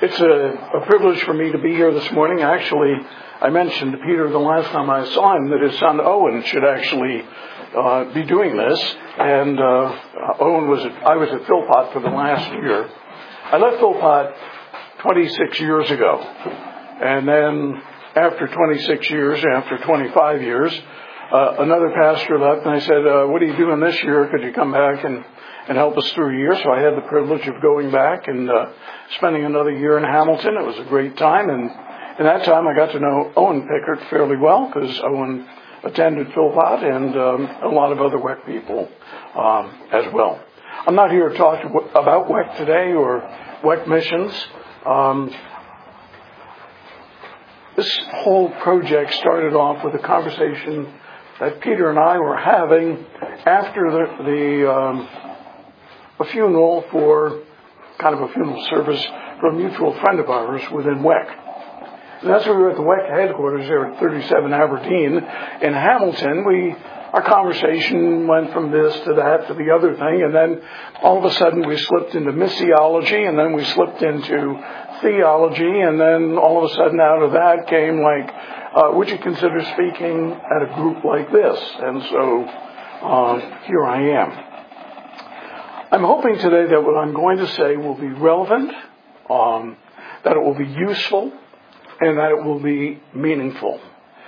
It's a privilege for me to be here this morning. Actually, I mentioned to Peter the last time I saw him that his son Owen should actually be doing this. And I was at Philpott for the last year. I left Philpott 26 years ago. And then after 26 years, after 25 years, another pastor left, and I said, what are you doing this year? Could you come back and help us through a year? So I had the privilege of going back and spending another year in Hamilton. It was a great time, and in that time I got to know Owen Pickert fairly well, because Owen attended Philpott and a lot of other WEC people as well. I'm not here to talk about WEC today or WEC missions. This whole project started off with a conversation that Peter and I were having after a funeral for kind of a funeral service for a mutual friend of ours within WEC. And that's where we were at the WEC headquarters there at 37 Aberdeen in Hamilton. Our conversation went from this to that to the other thing, and then all of a sudden we slipped into missiology, and then we slipped into theology, and then all of a sudden out of that came would you consider speaking at a group like this? And so here I am. I'm hoping today that what I'm going to say will be relevant, that it will be useful, and that it will be meaningful.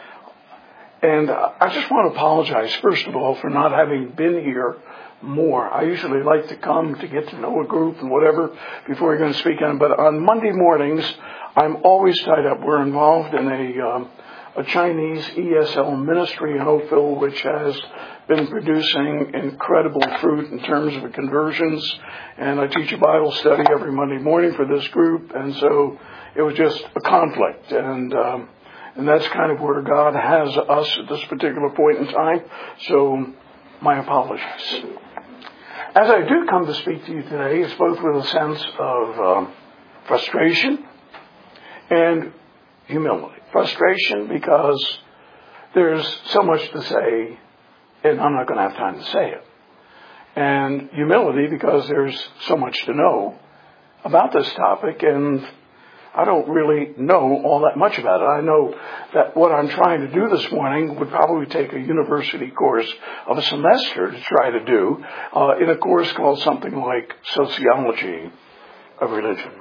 And I just want to apologize, first of all, for not having been here more. I usually like to come to get to know a group and whatever before you're going to speak on. But on Monday mornings, I'm always tied up. We're involved in a Chinese ESL ministry in Oakville, which has been producing incredible fruit in terms of conversions. And I teach a Bible study every Monday morning for this group. And so it was just a conflict. And that's kind of where God has us at this particular point in time. So my apologies. As I do come to speak to you today, it's both with a sense of frustration and humility. Frustration because there's so much to say, and I'm not going to have time to say it. And humility because there's so much to know about this topic, and I don't really know all that much about it. I know that what I'm trying to do this morning would probably take a university course of a semester to try to do in a course called something like Sociology of Religion.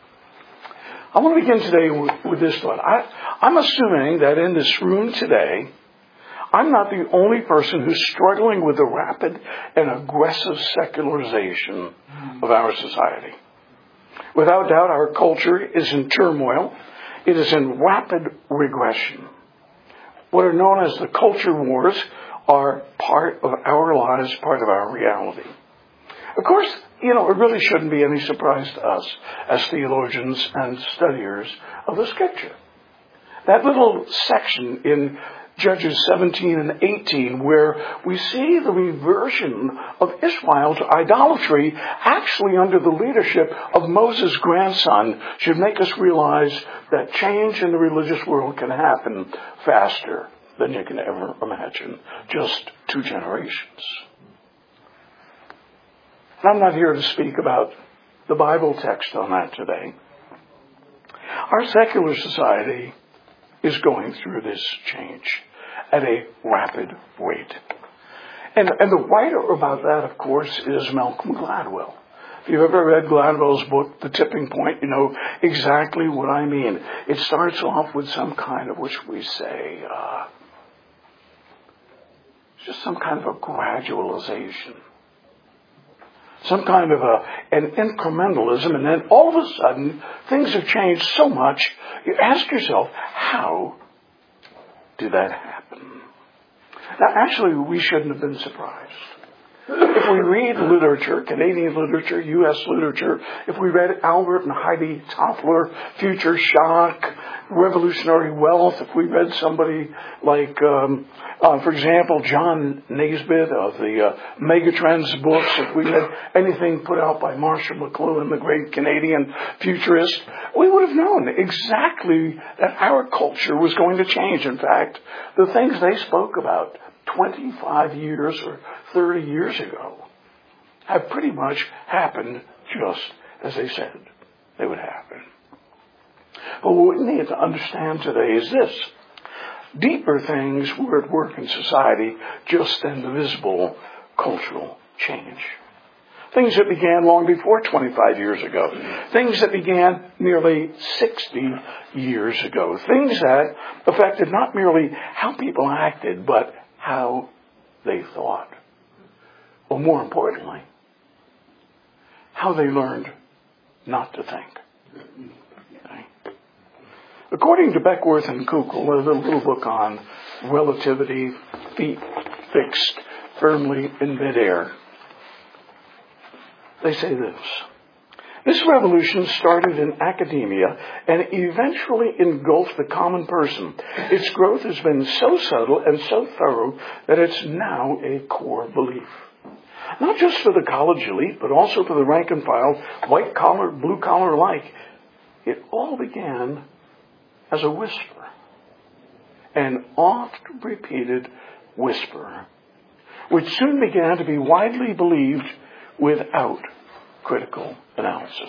I want to begin today with this thought. I'm assuming that in this room today, I'm not the only person who's struggling with the rapid and aggressive secularization of our society. Without doubt, our culture is in turmoil. It is in rapid regression. What are known as the culture wars are part of our lives, part of our reality. Of course, it really shouldn't be any surprise to us as theologians and studiers of the Scripture. That little section in Judges 17 and 18, where we see the reversion of Israel to idolatry, actually under the leadership of Moses' grandson, should make us realize that change in the religious world can happen faster than you can ever imagine. Just 2 generations. I'm not here to speak about the Bible text on that today. Our secular society is going through this change at a rapid rate. And the writer about that, of course, is Malcolm Gladwell. If you've ever read Gladwell's book, The Tipping Point, you know exactly what I mean. It starts off with some kind of, which we say, just some kind of a gradualization. Some kind of an incrementalism, and then all of a sudden, things have changed so much, you ask yourself, how did that happen? Now, actually, we shouldn't have been surprised. If we read literature, Canadian literature, U.S. literature, if we read Albert and Heidi Toffler, Future Shock, Revolutionary Wealth, if we read somebody like, for example, John Naisbitt of the Megatrends books, if we read anything put out by Marshall McLuhan, the great Canadian futurist, we would have known exactly that our culture was going to change. In fact, the things they spoke about 25 years or 30 years ago have pretty much happened just as they said they would happen. But what we need to understand today is this. Deeper things were at work in society just than the visible cultural change. Things that began long before 25 years ago. Things that began nearly 60 years ago. Things that affected not merely how people acted, but how they thought. Or more importantly, how they learned not to think. Okay. According to Beckworth and Kukul, a little book on relativity, feet fixed firmly in midair, they say this. This revolution started in academia and eventually engulfed the common person. Its growth has been so subtle and so thorough that it's now a core belief. Not just for the college elite, but also for the rank and file, white collar, blue collar alike. It all began as a whisper, an oft repeated whisper, which soon began to be widely believed without critical analysis.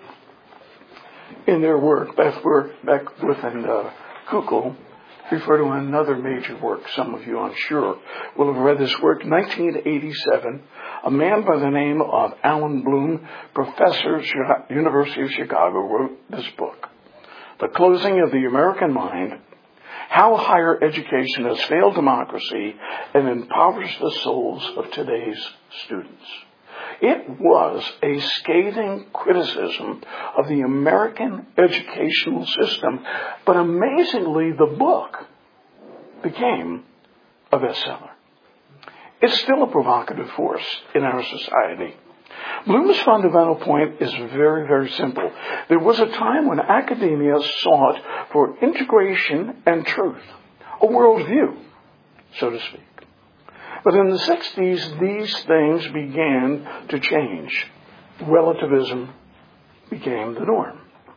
In their work, Beckworth and Kukul refer to another major work. Some of you, I'm sure, will have read this work. 1987, a man by the name of Alan Bloom, professor at the University of Chicago, wrote this book, The Closing of the American Mind, How Higher Education Has Failed Democracy and Impoverished the Souls of Today's Students. It was a scathing criticism of the American educational system, but amazingly, the book became a bestseller. It's still a provocative force in our society. Bloom's fundamental point is very, very simple. There was a time when academia sought for integration and truth, a worldview, so to speak. But in the 60s, these things began to change. Relativism became the norm.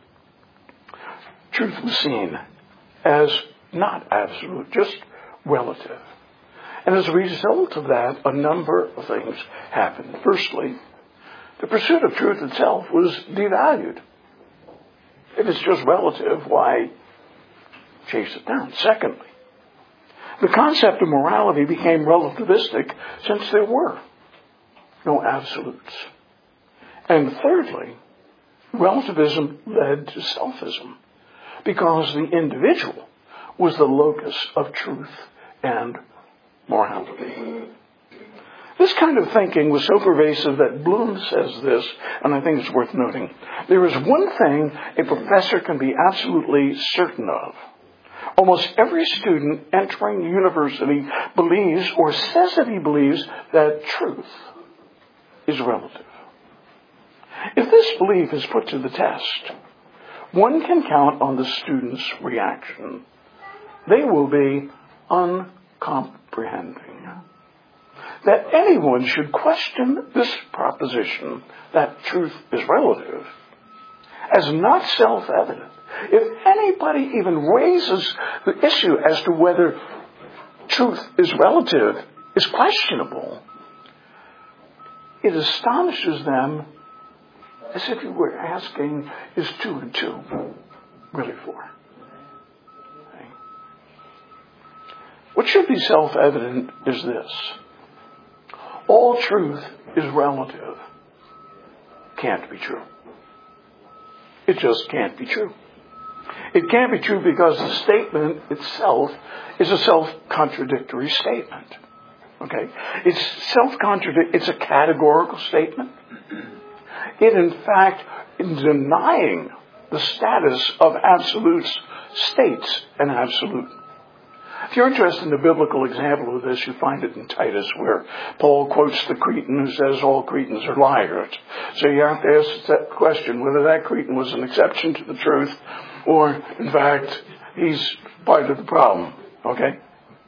Truth was seen as not absolute, just relative. And as a result of that, a number of things happened. Firstly, the pursuit of truth itself was devalued. If it's just relative, why chase it down? Secondly, the concept of morality became relativistic since there were no absolutes. And thirdly, relativism led to selfism because the individual was the locus of truth and morality. This kind of thinking was so pervasive that Bloom says this, and I think it's worth noting. There is one thing a professor can be absolutely certain of. Almost every student entering the university believes or says that he believes that truth is relative. If this belief is put to the test, one can count on the student's reaction. They will be uncomprehending. That anyone should question this proposition that truth is relative as not self-evident. If anybody even raises the issue as to whether truth is relative is questionable, it astonishes them as if you were asking, is 2 and 2 really 4? Okay. What should be self-evident is this. All truth is relative. Can't be true. It just can't be true. It can't be true because the statement itself is a self-contradictory statement. Okay? It's a categorical statement. It, in fact, in denying the status of absolutes, states an absolute. If you're interested in the biblical example of this, you find it in Titus, where Paul quotes the Cretan who says all Cretans are liars. So you have to ask that question, whether that Cretan was an exception to the truth, or, in fact, he's part of the problem. Okay?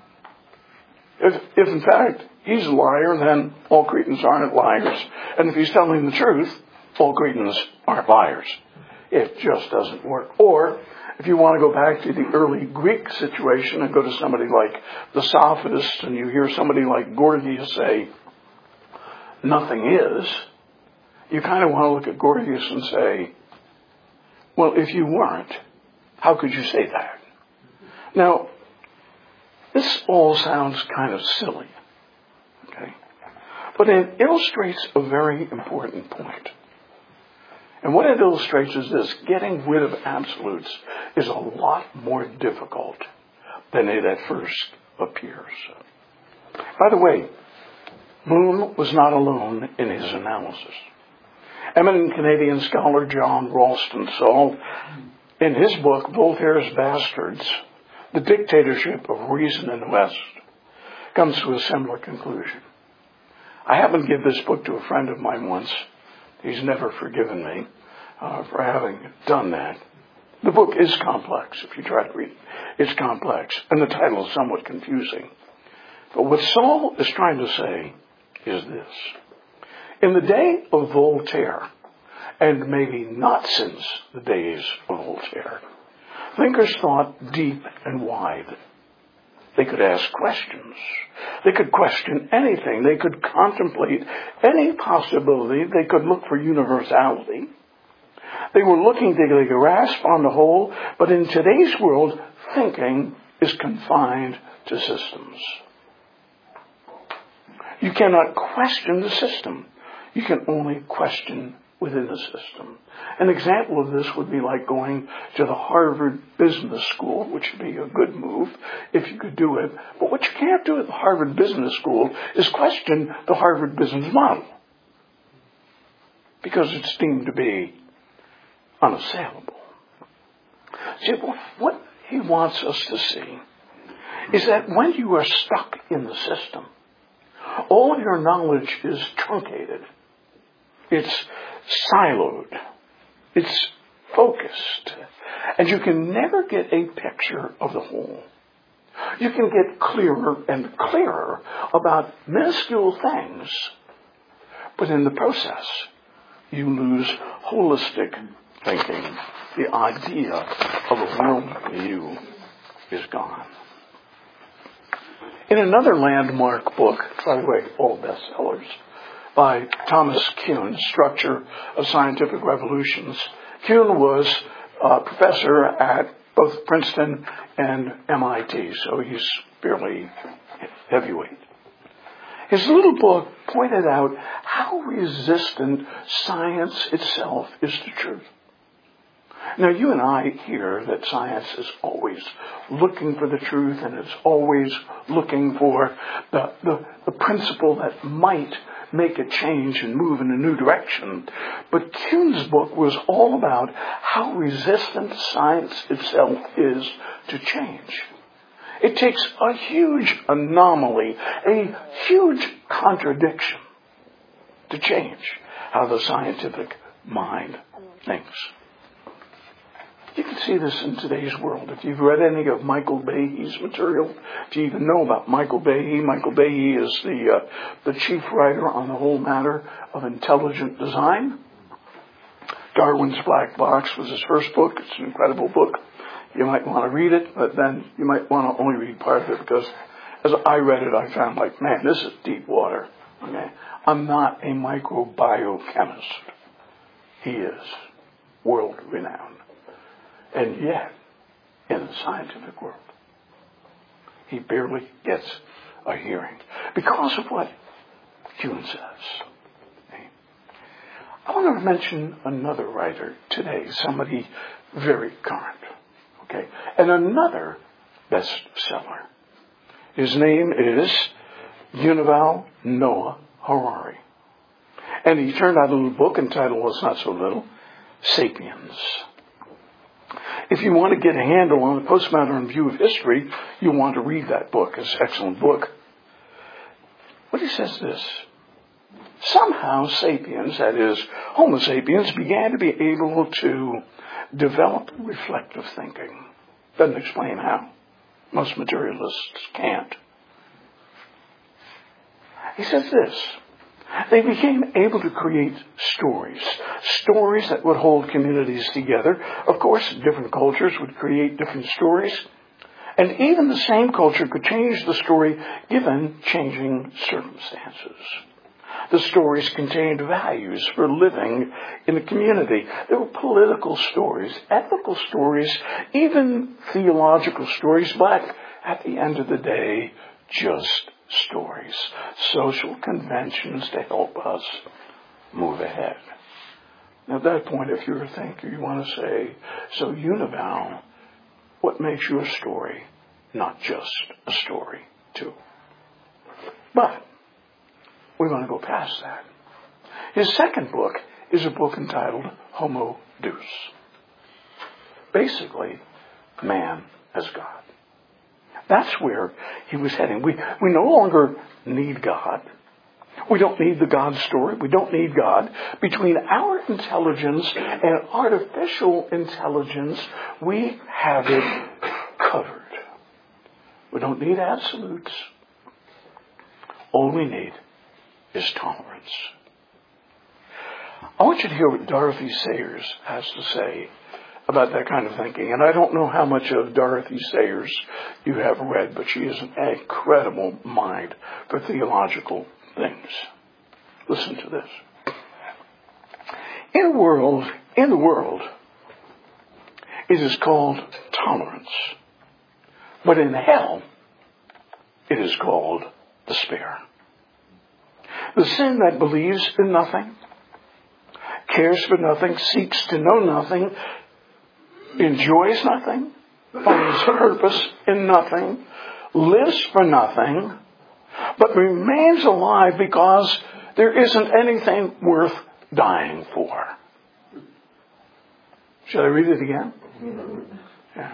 If in fact, he's a liar, then all Cretans aren't liars. And if he's telling the truth, all Cretans aren't liars. It just doesn't work. Or, if you want to go back to the early Greek situation and go to somebody like the Sophists, and you hear somebody like Gorgias say, nothing is, you kind of want to look at Gorgias and say, well, if you weren't, How could you say that? Now, this all sounds kind of silly, okay? But it illustrates a very important point. And what it illustrates is this: getting rid of absolutes is a lot more difficult than it at first appears. By the way, Moon was not alone in his analysis. Eminent Canadian scholar John Ralston Saul, in his book, Voltaire's Bastards, The Dictatorship of Reason in the West, comes to a similar conclusion. I happened to give this book to a friend of mine once. He's never forgiven me for having done that. The book is complex. If you try to read it, it's complex. And the title is somewhat confusing. But what Saul is trying to say is this. In the day of Voltaire, and maybe not since the days of Voltaire, thinkers thought deep and wide. They could ask questions. They could question anything. They could contemplate any possibility. They could look for universality. They were looking to grasp on the whole, but in today's world, thinking is confined to systems. You cannot question the system. You can only question within the system. An example of this would be like going to the Harvard Business School, which would be a good move if you could do it. But what you can't do at the Harvard Business School is question the Harvard business model, because it's deemed to be unassailable. See, what he wants us to see is that when you are stuck in the system, all of your knowledge is truncated. It's siloed. It's focused. And you can never get a picture of the whole. You can get clearer and clearer about minuscule things, but in the process, you lose holistic thinking. The idea of a world view is gone. In another landmark book, by the way, all bestsellers, by Thomas Kuhn, Structure of Scientific Revolutions, Kuhn was a professor at both Princeton and MIT, so he's fairly heavyweight. His little book pointed out how resistant science itself is to truth. Now, you and I hear that science is always looking for the truth, and it's always looking for the principle that might make a change and move in a new direction. But Kuhn's book was all about how resistant science itself is to change. It takes a huge anomaly, a huge contradiction to change how the scientific mind thinks. You can see this in today's world. If you've read any of Michael Behe's material, if you even know about Michael Behe is the chief writer on the whole matter of intelligent design. Darwin's Black Box was his first book. It's an incredible book. You might want to read it, but then you might want to only read part of it, because as I read it, I found like, man, this is deep water. Okay? I'm not a microbiochemist. He is world renowned. And yet, in the scientific world, he barely gets a hearing because of what Kuhn says. I want to mention another writer today, somebody very current, okay, and another bestseller. His name is Yuval Noah Harari. And he turned out a little book entitled, well, it's not so little, Sapiens. If you want to get a handle on the postmodern view of history, you want to read that book. It's an excellent book. But he says this: somehow sapiens, that is, Homo sapiens, began to be able to develop reflective thinking. Doesn't explain how. Most materialists can't. He says this: they became able to create stories that would hold communities together. Of course, different cultures would create different stories. And even the same culture could change the story given changing circumstances. The stories contained values for living in a community. There were political stories, ethical stories, even theological stories, but at the end of the day, just stories. Social conventions to help us move ahead. Now, at that point, if you're a thinker, you want to say, so Unival, what makes your story not just a story, too? But we want to go past that. His second book is a book entitled Homo Deus. Basically, man as God. That's where he was heading. We no longer need God. We don't need the God story. We don't need God. Between our intelligence and artificial intelligence, we have it covered. We don't need absolutes. All we need is tolerance. I want you to hear what Dorothy Sayers has to say about that kind of thinking. And I don't know how much of Dorothy Sayers you have read, but she is an incredible mind for theological things. Listen to this. In the world, it is called tolerance. But in hell, it is called despair. The sin that believes in nothing, cares for nothing, seeks to know nothing, enjoys nothing, finds purpose in nothing, lives for nothing, but remains alive because there isn't anything worth dying for. Shall I read it again? Yeah.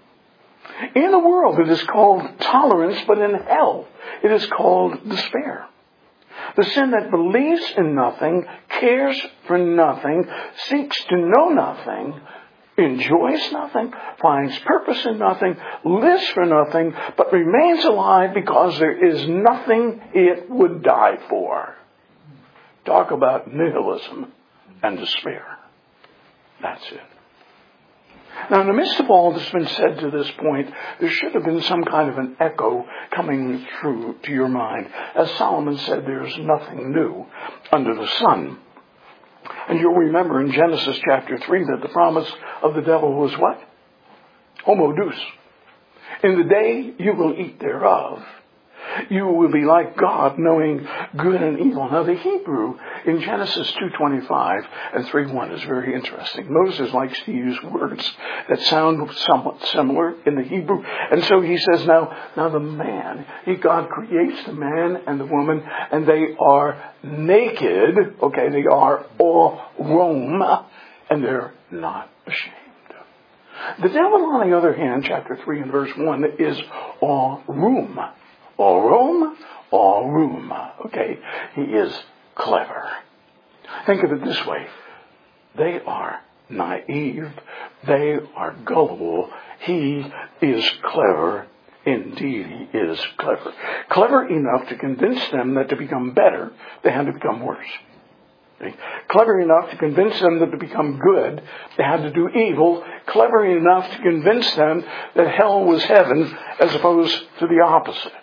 In the world it is called tolerance, but in hell it is called despair. The sin that believes in nothing, cares for nothing, seeks to know nothing, enjoys nothing, finds purpose in nothing, lives for nothing, but remains alive because there is nothing it would die for. Talk about nihilism and despair. That's it. Now, in the midst of all that's been said to this point, there should have been some kind of an echo coming through to your mind. As Solomon said, there's nothing new under the sun. And you'll remember in Genesis chapter 3 that the promise of the devil was what? Homo Deus. In the day you will eat thereof, you will be like God, knowing good and evil. Now the Hebrew in Genesis 2:25 and 3:1 is very interesting. Moses likes to use words that sound somewhat similar in the Hebrew. And so he says, now the man, God creates the man and the woman, and they are naked. Okay, they are all Rome, and they're not ashamed. The devil, on the other hand, chapter 3 and verse 1, is all room. All Rome, all room. Okay, he is clever. Think of it this way. They are naive. They are gullible. He is clever. Indeed, he is clever. Clever enough to convince them that to become better, they had to become worse. Okay? Clever enough to convince them that to become good, they had to do evil. Clever enough to convince them that hell was heaven as opposed to the opposite.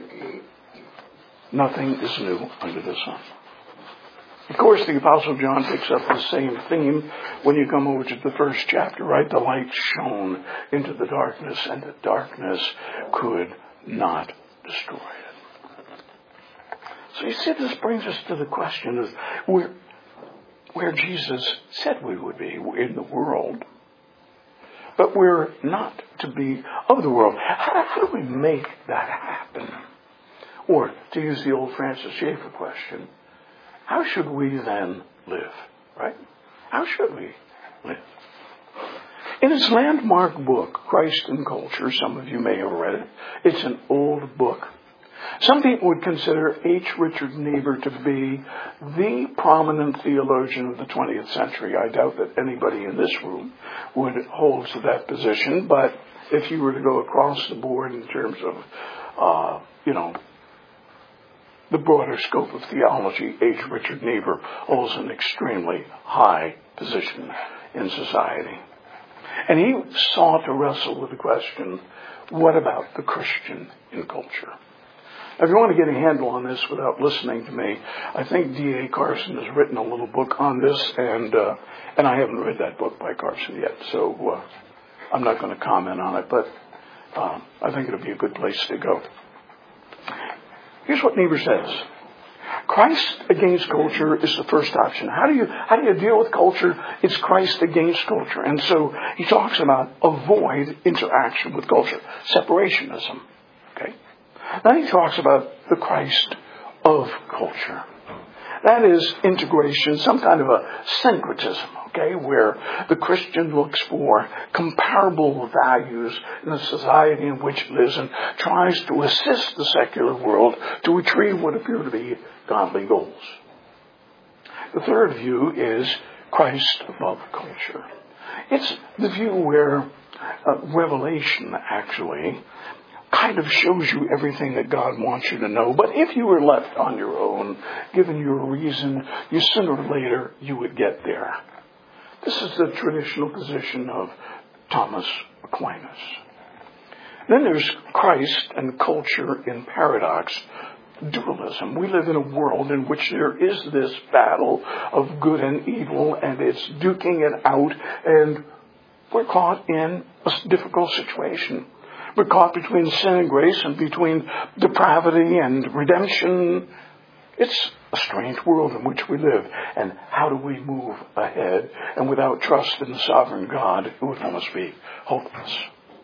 Nothing is new under the sun. Of course, the Apostle John picks up the same theme when you come over to the first chapter, right? The light shone into the darkness, and the darkness could not destroy it. So you see, this brings us to the question of where Jesus said we would be. We're in the world, but we're not to be of the world. How do we make that happen? Or, to use the old Francis Schaeffer question, how should we then live? Right? How should we live? In his landmark book, Christ and Culture, some of you may have read it. It's an old book. Some people would consider H. Richard Niebuhr to be the prominent theologian of the 20th century. I doubt that anybody in this room would hold to that position, but if you were to go across the board in terms of, the broader scope of theology, H. Richard Niebuhr holds an extremely high position in society. And he sought to wrestle with the question, what about the Christian in culture? If you want to get a handle on this without listening to me, I think D.A. Carson has written a little book on this, and I haven't read that book by Carson yet, so I'm not going to comment on it, but I think it'll be a good place to go. Here's what Niebuhr says. Christ against culture is the first option. How do you deal with culture? It's Christ against culture. And so he talks about avoid interaction with culture, separationism. Okay? Then he talks about the Christ of culture. That is integration, some kind of a syncretism, okay, where the Christian looks for comparable values in the society in which it lives and tries to assist the secular world to achieve what appear to be godly goals. The third view is Christ above culture. It's the view where Revelation actually kind of shows you everything that God wants you to know. But if you were left on your own, given your reason, sooner or later you would get there. This is the traditional position of Thomas Aquinas. Then there's Christ and culture in paradox, dualism. We live in a world in which there is this battle of good and evil, and it's duking it out, and we're caught in a difficult situation. We're caught between sin and grace and between depravity and redemption. It's a strange world in which we live. And how do we move ahead? And without trust in the sovereign God, it would almost be hopeless.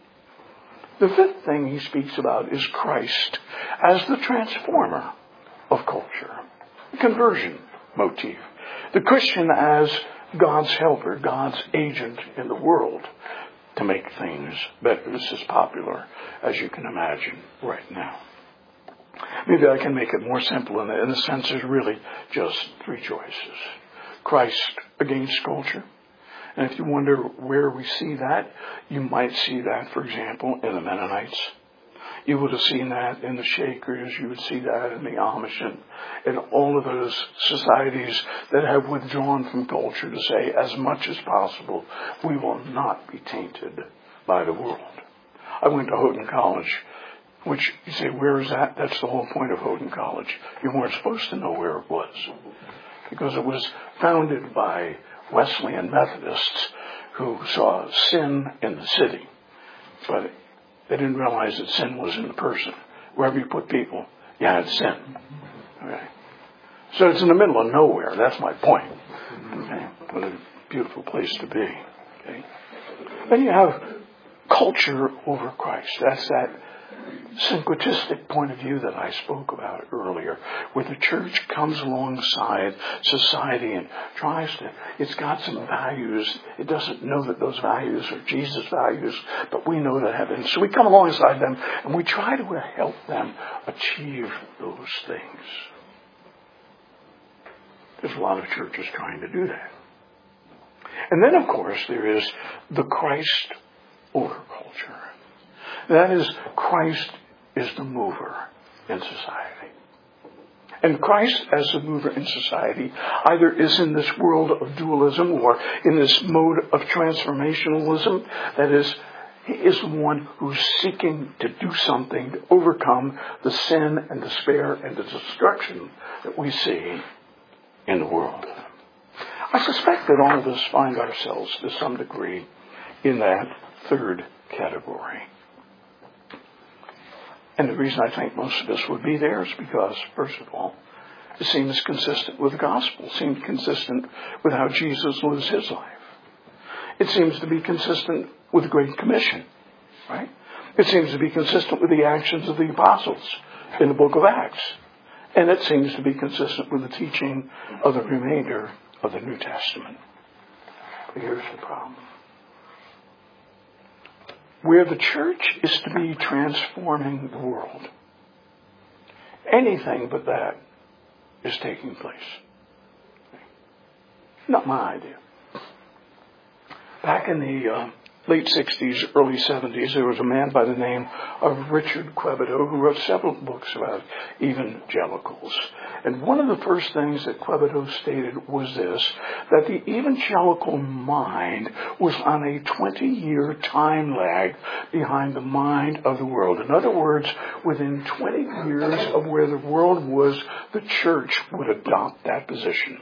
The fifth thing he speaks about is Christ as the transformer of culture. The conversion motif. The Christian as God's helper, God's agent in the world to make things better. This is popular, as you can imagine, right now. Maybe I can make it more simple. In the sense, there's really just three choices. Christ against culture. And if you wonder where we see that, you might see that, for example, in the Mennonites. You would have seen that in the Shakers. You would see that in the Amish and in all of those societies that have withdrawn from culture to say, as much as possible, we will not be tainted by the world. I went to Houghton College, which you say, where is that? That's the whole point of Houghton College. You weren't supposed to know where it was, because it was founded by Wesleyan Methodists who saw sin in the city, but they didn't realize that sin was in the person. Wherever you put people, you had sin. Okay. So it's in the middle of nowhere. That's my point. Okay. What a beautiful place to be. Okay. Then you have culture over Christ. That's that syncretistic point of view that I spoke about earlier, where the church comes alongside society and tries to, it's got some values. It doesn't know that those values are Jesus' values, but we know that heaven. So we come alongside them and we try to help them achieve those things. There's a lot of churches trying to do that. And then, of course, there is the Christ over culture. That is, Christ is the mover in society. And Christ as the mover in society either is in this world of dualism or in this mode of transformationalism. That is, he is the one who's seeking to do something to overcome the sin and despair and the destruction that we see in the world. I suspect that all of us find ourselves to some degree in that third category. And the reason I think most of us would be there is because, first of all, it seems consistent with the gospel. It seems consistent with how Jesus lives his life. It seems to be consistent with the Great Commission, right? It seems to be consistent with the actions of the apostles in the book of Acts. And it seems to be consistent with the teaching of the remainder of the New Testament. But here's the problem. Where the church is to be transforming the world, anything but that is taking place. Not my idea. Back in the late 60s, early 70s, there was a man by the name of Richard Quevedo who wrote several books about evangelicals. And one of the first things that Quevedo stated was this, that the evangelical mind was on a 20-year time lag behind the mind of the world. In other words, within 20 years of where the world was, the church would adopt that position.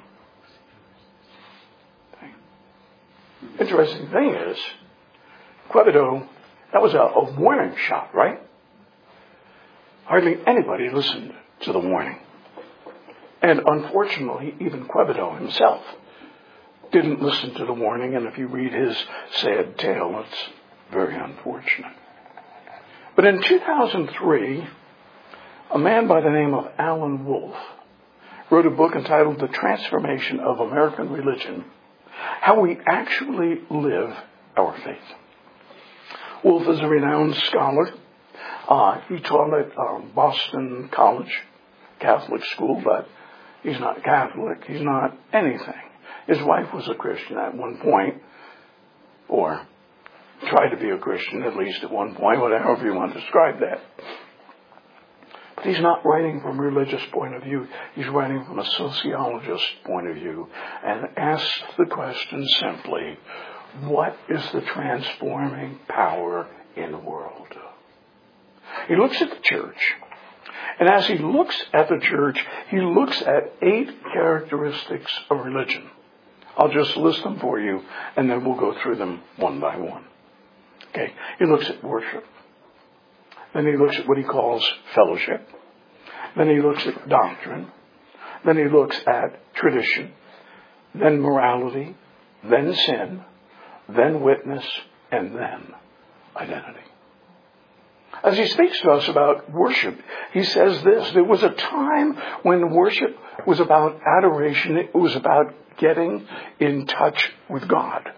Interesting thing is, Quevedo, that was a warning shot, right? Hardly anybody listened to the warning. And unfortunately, even Quevedo himself didn't listen to the warning, and if you read his sad tale, it's very unfortunate. But in 2003, a man by the name of Alan Wolf wrote a book entitled The Transformation of American Religion, How We Actually Live Our Faith. Wolf is a renowned scholar. He taught at Boston College, Catholic school, but he's not Catholic. He's not anything. His wife was a Christian at one point, or tried to be a Christian at least at one point, whatever you want to describe that. But he's not writing from a religious point of view. He's writing from a sociologist point of view, and asks the question simply, what is the transforming power in the world? He looks at the church, and as he looks at the church, he looks at 8 characteristics of religion. I'll just list them for you, and then we'll go through them one by one. Okay, he looks at worship. Then he looks at what he calls fellowship. Then he looks at doctrine. Then he looks at tradition. Then morality. Then sin. Then witness. And then identity. As he speaks to us about worship, he says this: there was a time when worship was about adoration. It was about getting in touch with God.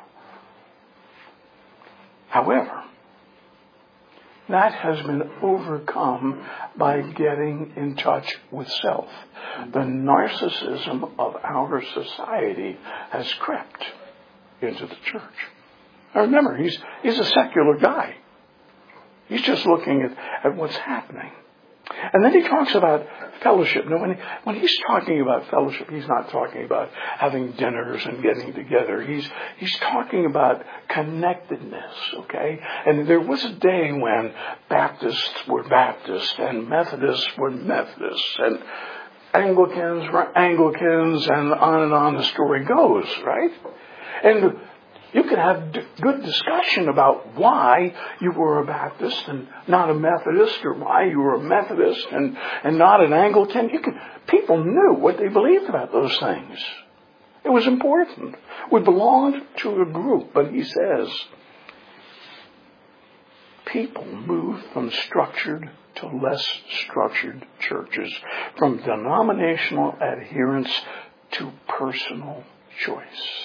However, that has been overcome by getting in touch with self. The narcissism of our society has crept into the church. Now remember, he's a secular guy. He's just looking at what's happening. And then he talks about fellowship. Now, when he's talking about fellowship, he's not talking about having dinners and getting together. He's talking about connectedness, okay? And there was a day when Baptists were Baptists and Methodists were Methodists and Anglicans were Anglicans, and on the story goes, right? And you can have good discussion about why you were a Baptist and not a Methodist, or why you were a Methodist and not an Anglican. People knew what they believed about those things. It was important. We belonged to a group, but he says, people moved from structured to less structured churches, from denominational adherence to personal choice.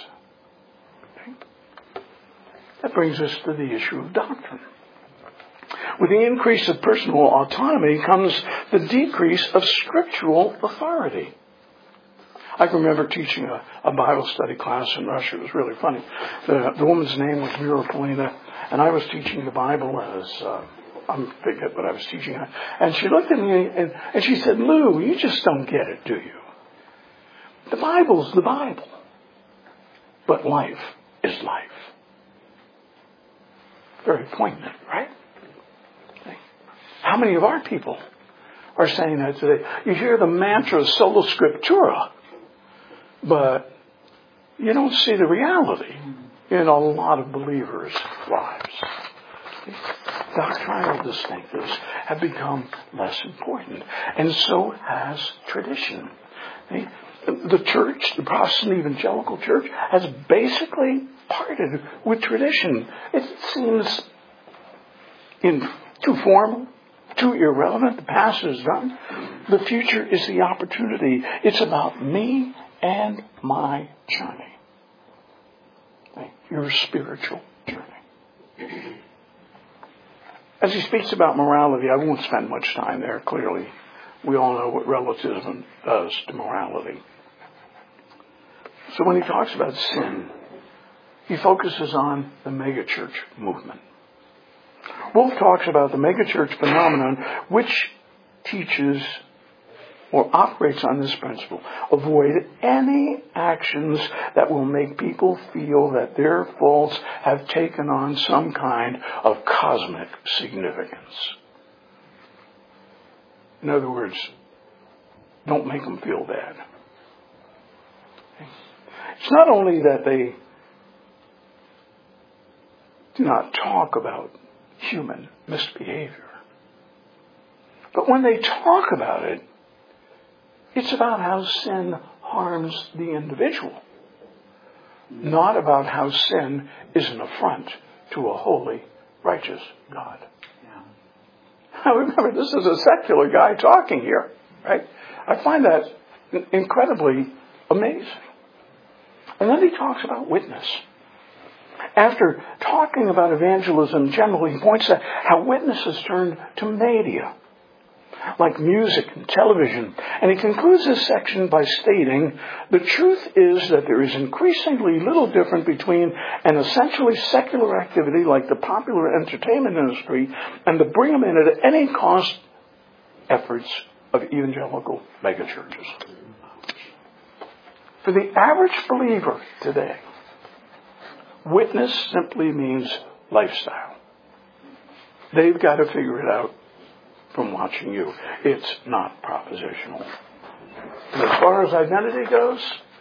That brings us to the issue of doctrine. With the increase of personal autonomy comes the decrease of scriptural authority. I can remember teaching a Bible study class in Russia. It was really funny. The woman's name was Mira Polina, and I was teaching the Bible as, I forget what I was teaching her. And she looked at me and she said, "Lou, you just don't get it, do you? The Bible's the Bible. But life is life." Very poignant, right? How many of our people are saying that today? You hear the mantra sola scriptura, but you don't see the reality in a lot of believers' lives. Doctrinal distinctives have become less important, and so has tradition. The church, the Protestant evangelical church, has basically parted with tradition. It seems too formal, too irrelevant. The past is done. The future is the opportunity. It's about me and my journey. Your spiritual journey. As he speaks about morality, I won't spend much time there, clearly. We all know what relativism does to morality. So when he talks about sin, he focuses on the megachurch movement. Wolf talks about the megachurch phenomenon, which teaches or operates on this principle. Avoid any actions that will make people feel that their faults have taken on some kind of cosmic significance. In other words, don't make them feel bad. It's not only that they do not talk about human misbehavior, but when they talk about it, it's about how sin harms the individual, not about how sin is an affront to a holy, righteous God. Now remember, this is a secular guy talking here, right? I find that incredibly amazing. And then he talks about witness. After talking about evangelism generally, he points out how witness has turned to media, like music and television. And he concludes this section by stating, the truth is that there is increasingly little difference between an essentially secular activity like the popular entertainment industry and the bring them in at any cost efforts of evangelical megachurches. For the average believer today, witness simply means lifestyle. They've got to figure it out from watching you. It's not propositional. And as far as identity goes,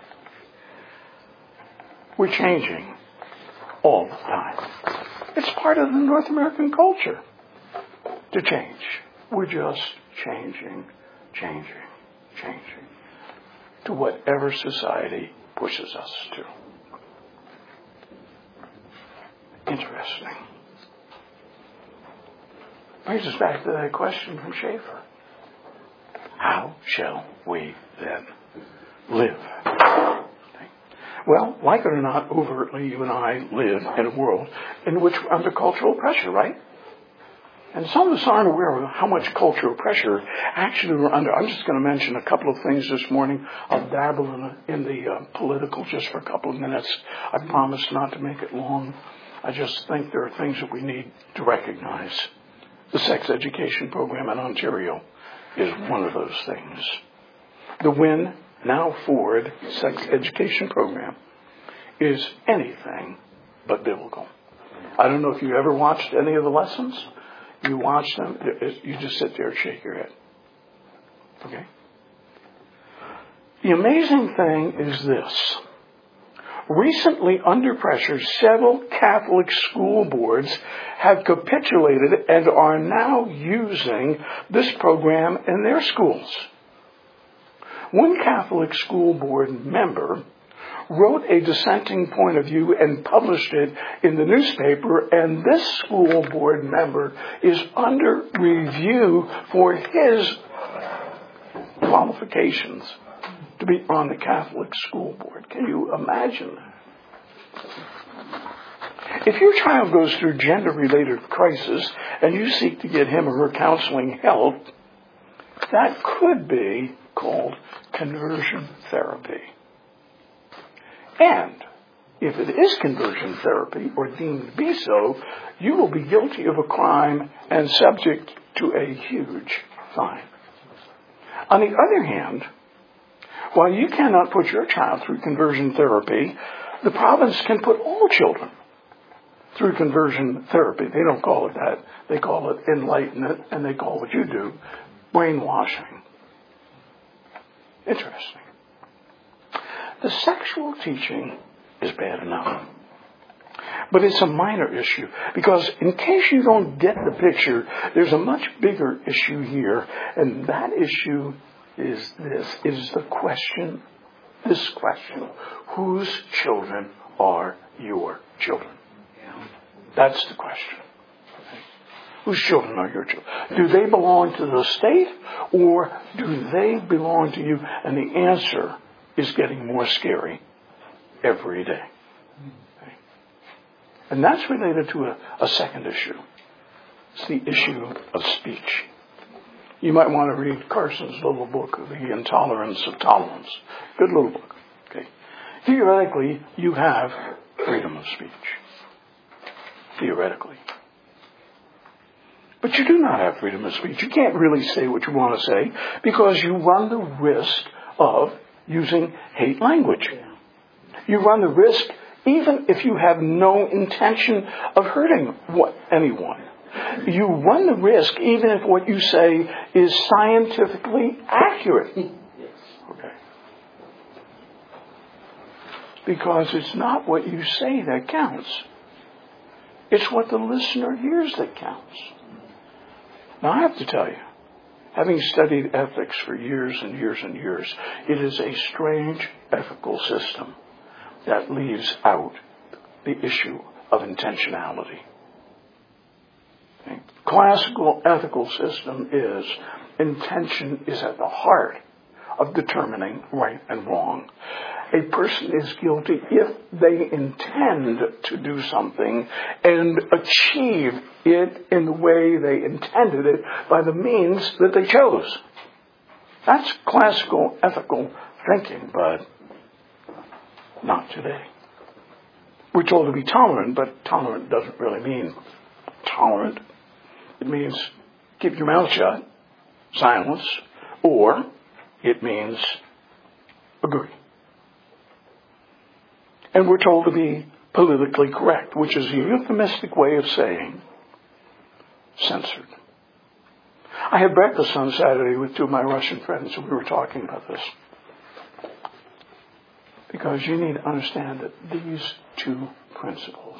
we're changing all the time. It's part of the North American culture to change. We're just changing to whatever society pushes us to. Interesting. Brings us back to that question from Schaeffer. How shall we then live? Well, like it or not, overtly, you and I live in a world in which we're under cultural pressure, right? And some of us aren't aware of how much cultural pressure actually we're under. I'm just going to mention a couple of things this morning. I'll dabble in the political just for a couple of minutes. I promise not to make it long. I just think there are things that we need to recognize. The sex education program in Ontario is one of those things. The Win, now Ford, sex education program is anything but biblical. I don't know if you ever watched any of the lessons. You watch them, you just sit there and shake your head. Okay? The amazing thing is this. Recently, under pressure, several Catholic school boards have capitulated and are now using this program in their schools. One Catholic school board member wrote a dissenting point of view and published it in the newspaper, and this school board member is under review for his qualifications to be on the Catholic school board. Can you imagine that? If your child goes through gender-related crisis and you seek to get him or her counseling help, that could be called conversion therapy. And if it is conversion therapy, or deemed to be so, you will be guilty of a crime and subject to a huge fine. On the other hand, while you cannot put your child through conversion therapy, the province can put all children through conversion therapy. They don't call it that. They call it enlightenment, and they call what you do brainwashing. Interesting. The sexual teaching is bad enough. But it's a minor issue, because in case you don't get the picture, there's a much bigger issue here, and that issue is this question, whose children are your children? That's the question. Whose children are your children? Do they belong to the state, or do they belong to you? And the answer is getting more scary every day. And that's related to a second issue. It's the issue of speech. You might want to read Carson's little book, The Intolerance of Tolerance. Good little book. Okay. Theoretically, you have freedom of speech. Theoretically. But you do not have freedom of speech. You can't really say what you want to say because you run the risk of using hate language. You run the risk even if you have no intention of hurting anyone. You run the risk even if what you say is scientifically accurate. Okay. Because it's not what you say that counts. It's what the listener hears that counts. Now I have to tell you, having studied ethics for years and years and years, it is a strange ethical system that leaves out the issue of intentionality. Okay. Classical ethical system is intention is at the heart of determining right and wrong. A person is guilty if they intend to do something and achieve it in the way they intended it by the means that they chose. That's classical ethical thinking, but not today. We're told to be tolerant, but tolerant doesn't really mean tolerant. It means keep your mouth shut, silence, or it means agree. And we're told to be politically correct, which is a euphemistic way of saying censored. I had breakfast on Saturday with two of my Russian friends, and we were talking about this. Because you need to understand that these two principles,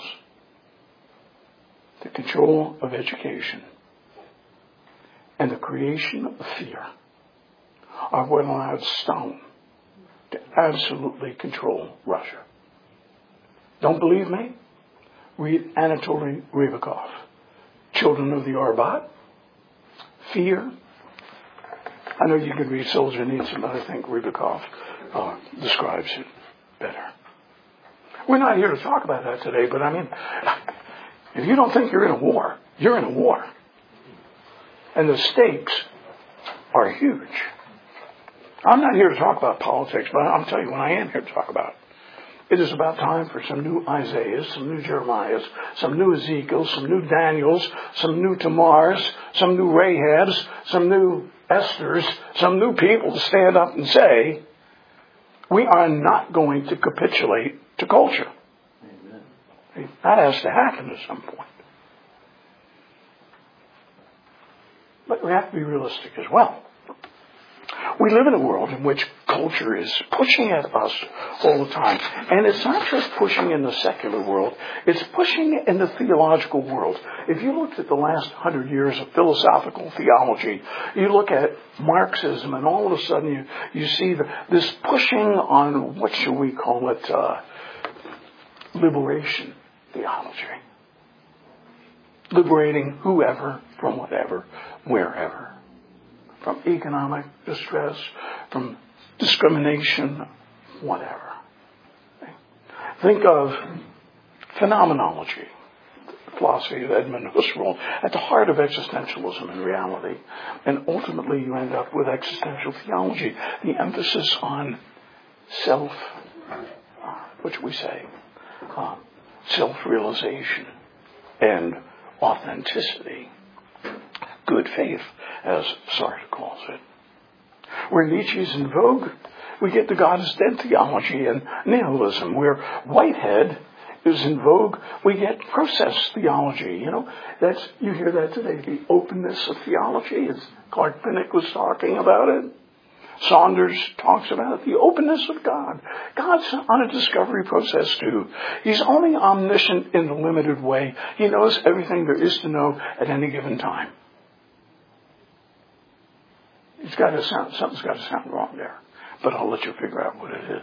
the control of education and the creation of fear, are what allowed Stalin to absolutely control Russia. Don't believe me? Read Anatoly Rybakov, Children of the Arbat, Fear. I know you can read Solzhenitsyn, but I think Rybakov describes it better. We're not here to talk about that today, but I mean, if you don't think you're in a war, you're in a war. And the stakes are huge. I'm not here to talk about politics, but I'll tell you what I am here to talk about. It is about time for some new Isaiahs, some new Jeremiahs, some new Ezekiels, some new Daniels, some new Tamars, some new Rahabs, some new Esthers, some new people to stand up and say, we are not going to capitulate to culture. Amen. That has to happen at some point. But we have to be realistic as well. We live in a world in which culture is pushing at us all the time. And it's not just pushing in the secular world, it's pushing in the theological world. If you looked at the last 100 years of philosophical theology, you look at Marxism, and all of a sudden you see this pushing on, what shall we call it, liberation theology. Liberating whoever from whatever, wherever. From economic distress, from discrimination, whatever. Think of phenomenology, the philosophy of Edmund Husserl, at the heart of existentialism in reality. And ultimately you end up with existential theology, the emphasis on self-realization and authenticity. Good faith, as Sartre calls it. Where Nietzsche's in vogue, we get the God is dead theology and nihilism. Where Whitehead is in vogue, we get process theology. You hear that today, the openness of theology, as Clark Pinnock was talking about it. Saunders talks about it, the openness of God. God's on a discovery process too. He's only omniscient in a limited way. He knows everything there is to know at any given time. Something's got to sound wrong there. But I'll let you figure out what it is.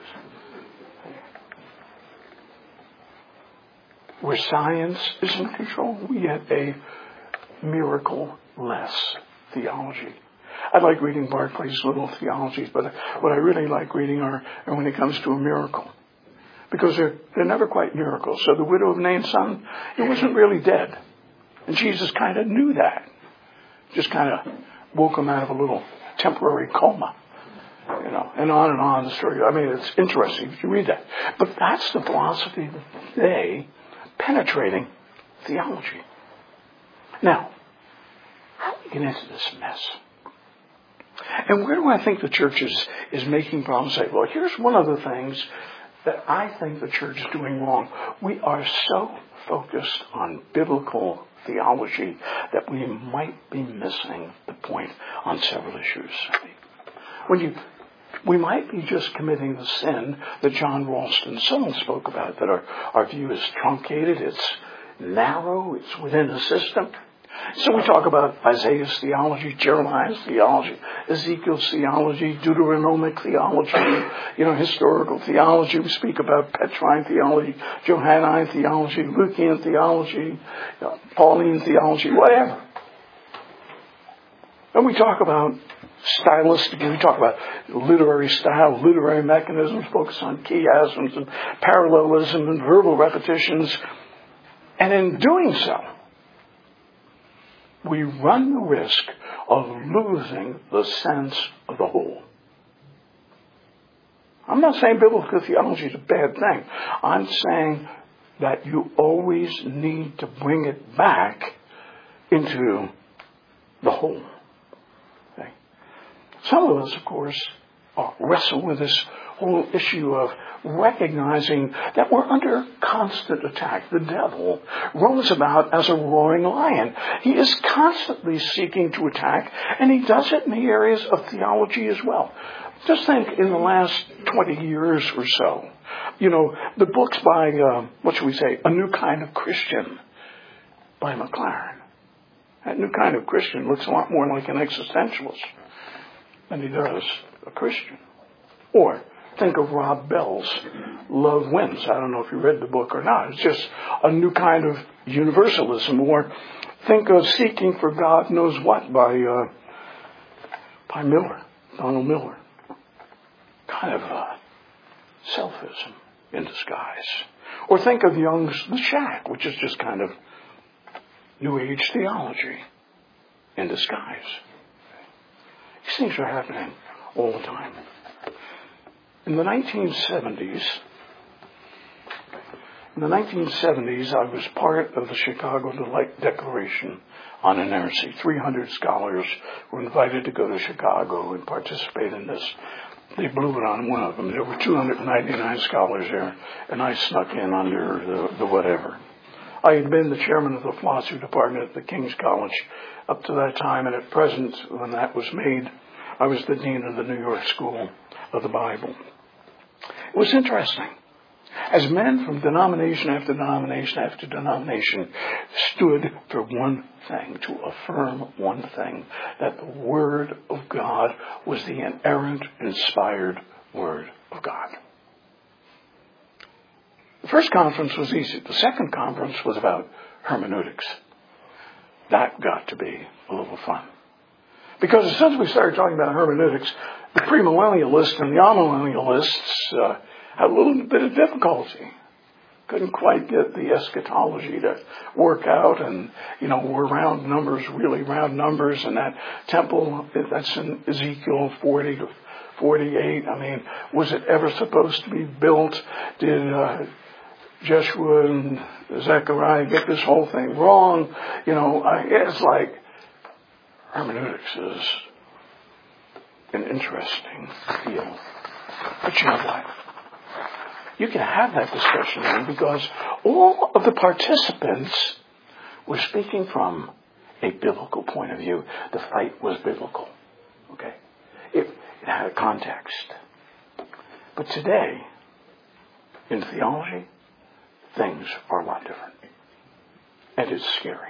Where science is in control, we get a miracle-less theology. I like reading Barclay's little theologies, but what I really like reading are when it comes to a miracle. Because they're never quite miracles. So the widow of Nain's son, he wasn't really dead. And Jesus kind of knew that. Just kind of woke him out of a little temporary coma, and on the story. I mean, it's interesting if you read that. But that's the philosophy of the day, penetrating theology. Now, get into this mess. And where do I think the church is making problems? Say, well, here's one of the things that I think the church is doing wrong. We are so focused on biblical theology that we might be missing the point on several issues. We might be just committing the sin that John Ralston Southern spoke about, that our view is truncated, it's narrow, it's within a system. So we talk about Isaiah's theology, Jeremiah's theology, Ezekiel's theology, Deuteronomic theology, historical theology. We speak about Petrine theology, Johannine theology, Lucian theology, Pauline theology, whatever. And we talk about stylistically, we talk about literary style, literary mechanisms, focus on chiasms and parallelism and verbal repetitions. And in doing so, we run the risk of losing the sense of the whole. I'm not saying biblical theology is a bad thing. I'm saying that you always need to bring it back into the whole. Okay? Some of us, of course, wrestle with this whole issue of recognizing that we're under constant attack. The devil roams about as a roaring lion. He is constantly seeking to attack, and he does it in the areas of theology as well. Just think in the last 20 years or so, the books by, A New Kind of Christian by McLaren. That New Kind of Christian looks a lot more like an existentialist than he does a Christian. Or think of Rob Bell's Love Wins. I don't know if you read the book or not. It's just a new kind of universalism. Or think of Seeking for God Knows What by Miller, Donald Miller. Kind of selfism in disguise. Or think of Young's The Shack, which is just kind of New Age theology in disguise. These things are happening all the time. In the 1970s, I was part of the Chicago Declaration on Inerrancy. 300 scholars were invited to go to Chicago and participate in this. They blew it on one of them. There were 299 scholars there, and I snuck in under the whatever. I had been the chairman of the philosophy department at the King's College up to that time, and at present, when that was made, I was the dean of the New York School of the Bible. It was interesting. As men from denomination after denomination after denomination stood for one thing, to affirm one thing, that the Word of God was the inerrant, inspired Word of God. The first conference was easy. The second conference was about hermeneutics. That got to be a little fun. Because as soon as we started talking about hermeneutics, the premillennialists and the amillennialists had a little bit of difficulty. Couldn't quite get the eschatology to work out, and were round numbers, really round numbers, and that temple that's in Ezekiel 40 to 48. I mean, was it ever supposed to be built? Did Joshua and Zechariah get this whole thing wrong? It's like hermeneutics is an interesting field. But you know what? You can have that discussion then, because all of the participants were speaking from a biblical point of view. The fight was biblical. Okay? It had a context. But today, in theology, things are a lot different. And it's scary.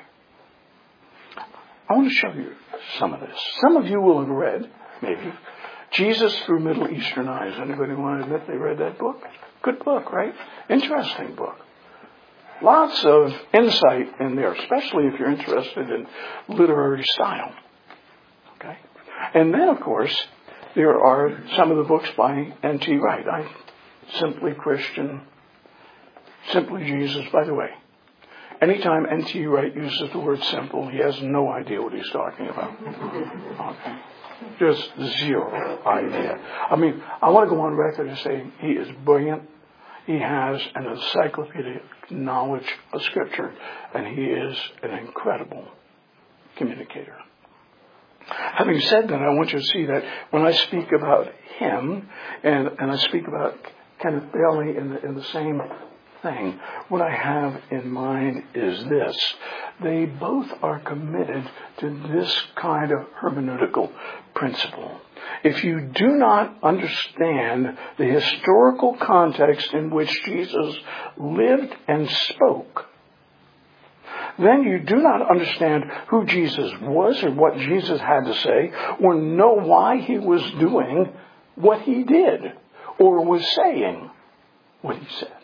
I want to show you some of this. Some of you will have read, maybe, Jesus Through Middle Eastern Eyes. Anybody want to admit they read that book? Good book, right? Interesting book. Lots of insight in there, especially if you're interested in literary style. Okay? And then, of course, there are some of the books by N.T. Wright. Simply Christian, Simply Jesus. By the way, anytime N.T. Wright uses the word simple, he has no idea what he's talking about. Okay. Just zero idea. I mean, I want to go on record and say he is brilliant. He has an encyclopedic knowledge of Scripture, and he is an incredible communicator. Having said that, I want you to see that when I speak about him and I speak about Kenneth Bailey in the same thing, what I have in mind is this. They both are committed to this kind of hermeneutical principle. If you do not understand the historical context in which Jesus lived and spoke, then you do not understand who Jesus was or what Jesus had to say, or know why he was doing what he did, or was saying what he said.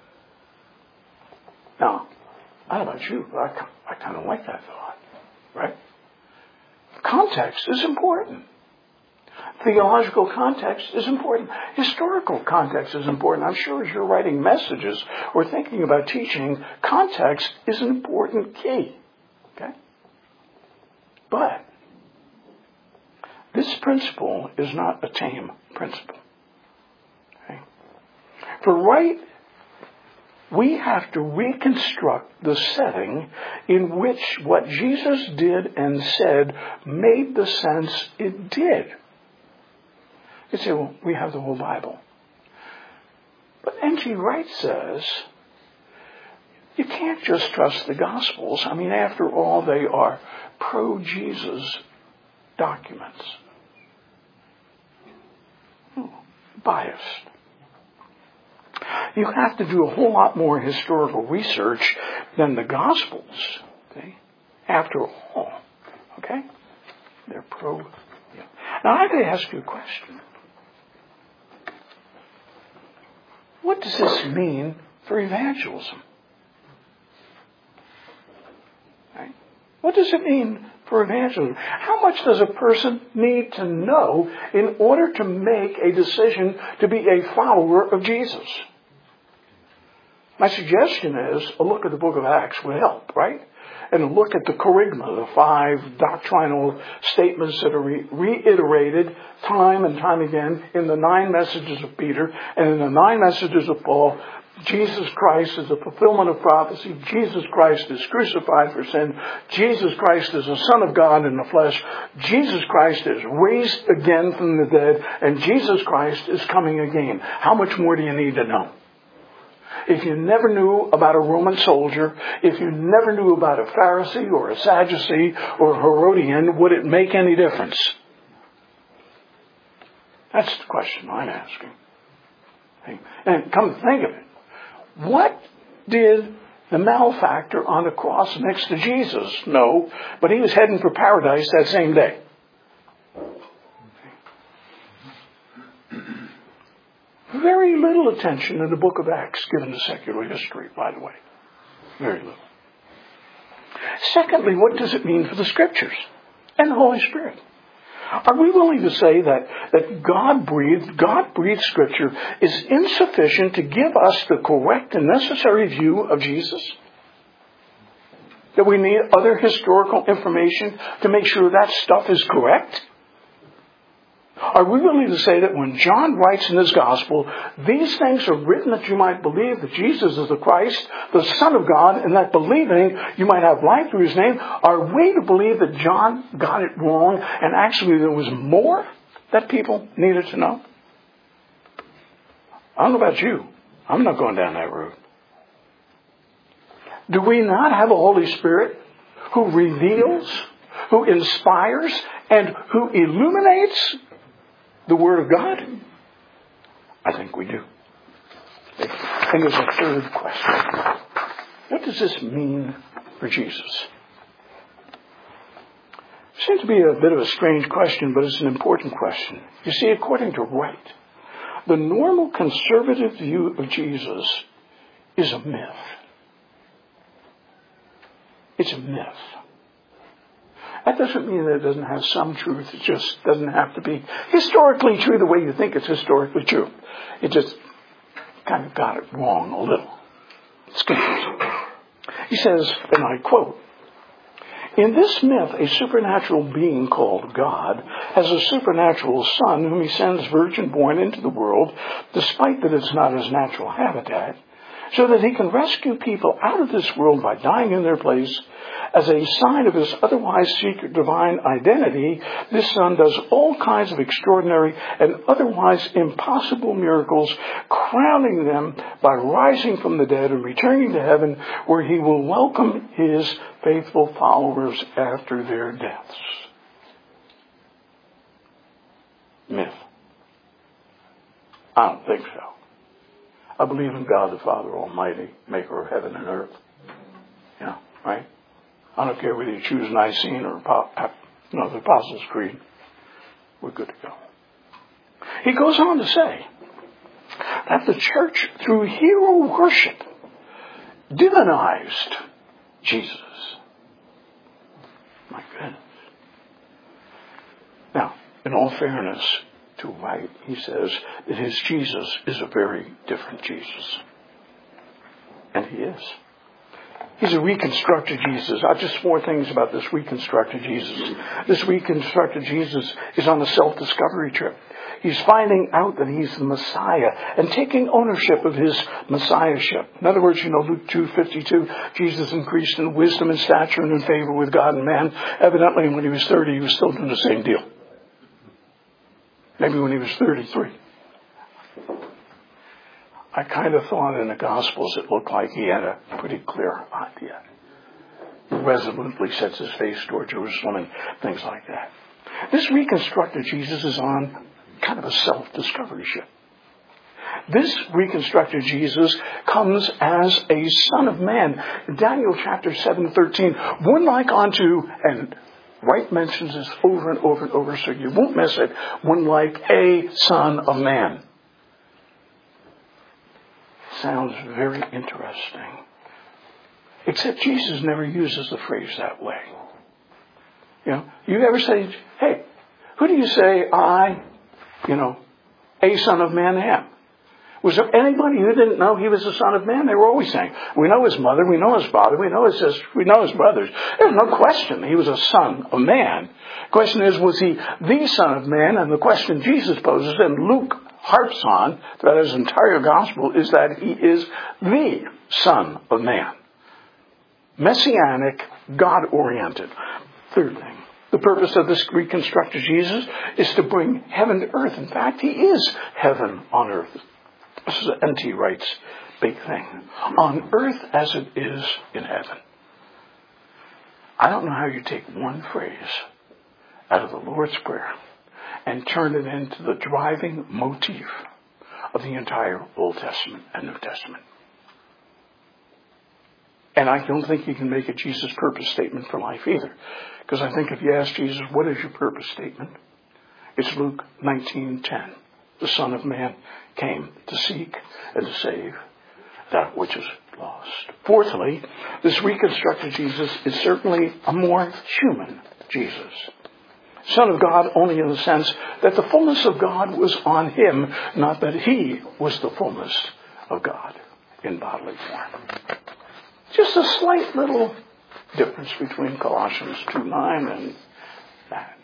Now, I don't know about you, but I kind of like that thought, right? Context is important. Theological context is important. Historical context is important. I'm sure as you're writing messages or thinking about teaching, context is an important key. Okay? But this principle is not a tame principle. Okay? We have to reconstruct the setting in which what Jesus did and said made the sense it did. You say, well, we have the whole Bible. But N.T. Wright says, you can't just trust the Gospels. I mean, after all, they are pro-Jesus documents. Biased. You have to do a whole lot more historical research than the Gospels. Okay? After all. Okay? They're pro. Yeah. Now, I got to ask you a question. What does this mean for evangelism? Right? What does it mean for evangelism? How much does a person need to know in order to make a decision to be a follower of Jesus? My suggestion is a look at the book of Acts would help, right? And a look at the kerygma, the 5 doctrinal statements that are reiterated time and time again in the 9 messages of Peter and in the 9 messages of Paul. Jesus Christ is the fulfillment of prophecy. Jesus Christ is crucified for sin. Jesus Christ is the Son of God in the flesh. Jesus Christ is raised again from the dead. And Jesus Christ is coming again. How much more do you need to know? If you never knew about a Roman soldier, if you never knew about a Pharisee or a Sadducee or a Herodian, would it make any difference? That's the question I'm asking. And come to think of it, what did the malefactor on the cross next to Jesus know? But he was heading for paradise that same day. Very little attention in the book of Acts given to secular history, by the way. Very little. Secondly, what does it mean for the Scriptures and the Holy Spirit? Are we willing to say that God-breathed Scripture is insufficient to give us the correct and necessary view of Jesus? That we need other historical information to make sure that stuff is correct? Are we willing to say that when John writes in his gospel, these things are written that you might believe that Jesus is the Christ, the Son of God, and that believing you might have life through his name? Are we to believe that John got it wrong and actually there was more that people needed to know? I don't know about you. I'm not going down that road. Do we not have a Holy Spirit who reveals, who inspires, and who illuminates the Word of God? I think we do. And there's a third question. What does this mean for Jesus? It seems to be a bit of a strange question, but it's an important question. You see, according to Wright, the normal conservative view of Jesus is a myth. It's a myth. That doesn't mean that it doesn't have some truth. It just doesn't have to be historically true the way you think it's historically true. It just kind of got it wrong a little. It's confusing. He says, and I quote, "In this myth, a supernatural being called God has a supernatural son whom he sends virgin born into the world, despite that it's not his natural habitat. so that he can rescue people out of this world by dying in their place. As a sign of his otherwise secret divine identity, this Son does all kinds of extraordinary and otherwise impossible miracles, crowning them by rising from the dead and returning to heaven, where he will welcome his faithful followers after their deaths. Myth. I don't think so. I believe in God the Father Almighty, maker of heaven and earth. Yeah, right? I don't care whether you choose Nicene or the Apostles' Creed. We're good to go. He goes on to say that the church, through hero worship, divinized Jesus. My goodness. Now, in all fairness to White, he says that his Jesus is a very different Jesus. And he is. He's a reconstructed Jesus. Just 4 things about this reconstructed Jesus. This reconstructed Jesus is on a self-discovery trip. He's finding out that he's the Messiah and taking ownership of his Messiahship. In other words, Luke 2:52, Jesus increased in wisdom and stature and in favor with God and man. Evidently, when he was 30, he was still doing the same deal. Maybe when he was 33. I kind of thought in the Gospels it looked like he had a pretty clear idea. He resolutely sets his face toward Jerusalem and things like that. This reconstructed Jesus is on kind of a self-discovery ship. This reconstructed Jesus comes as a Son of Man. In Daniel chapter 7:13, one like unto, and White mentions this over and over and over, so you won't miss it, one like a Son of Man. Sounds very interesting. Except Jesus never uses the phrase that way. You ever say, hey, who do you say a Son of Man am? Was there anybody who didn't know he was the Son of Man? They were always saying, we know his mother, we know his father, we know his sisters, we know his brothers. There's no question he was a Son of Man. The question is, was he the Son of Man? And the question Jesus poses, and Luke harps on throughout his entire gospel, is that he is the Son of Man. Messianic, God-oriented. Third thing, the purpose of this reconstructed Jesus is to bring heaven to earth. In fact, he is heaven on earth. This is N.T. Wright's big thing. On earth as it is in heaven. I don't know how you take one phrase out of the Lord's Prayer and turn it into the driving motif of the entire Old Testament and New Testament. And I don't think you can make a Jesus purpose statement for life either. Because I think if you ask Jesus, what is your purpose statement? It's Luke 19:10. The Son of Man came to seek and to save that which is lost. Fourthly, this reconstructed Jesus is certainly a more human Jesus. Son of God only in the sense that the fullness of God was on him, not that he was the fullness of God in bodily form. Just a slight little difference between Colossians 2:9 and that.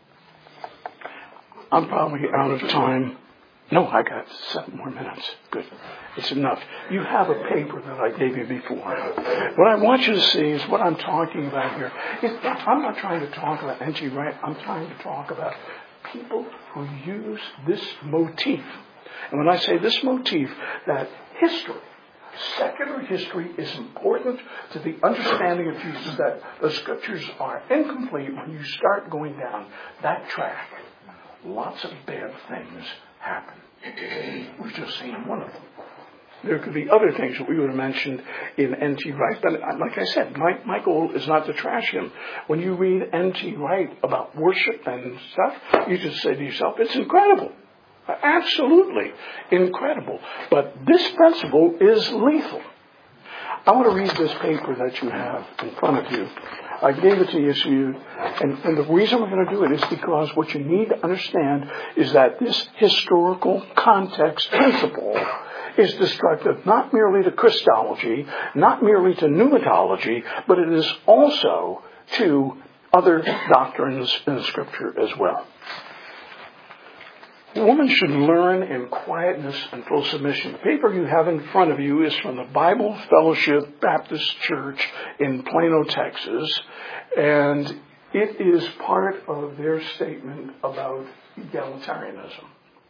I'm probably out of time. No, I got 7 more minutes. Good. It's enough. You have a paper that I gave you before. What I want you to see is what I'm talking about here. I'm not trying to talk about N.T. Wright. I'm trying to talk about people who use this motif. And when I say this motif, that history, secular history, is important to the understanding of Jesus, that the scriptures are incomplete when you start going down that track. Lots of bad things happen. We've just seen one of them. There could be other things that we would have mentioned in N.T. Wright. But like I said, my goal is not to trash him. When you read N.T. Wright about worship and stuff, you just say to yourself, it's incredible. Absolutely incredible. But this principle is lethal. I want to read this paper that you have in front of you. I gave it to you, and the reason we're going to do it is because what you need to understand is that this historical context principle is destructive not merely to Christology, not merely to pneumatology, but it is also to other doctrines in the Scripture as well. A woman should learn in quietness and full submission. The paper you have in front of you is from the Bible Fellowship Baptist Church in Plano, Texas, and it is part of their statement about egalitarianism.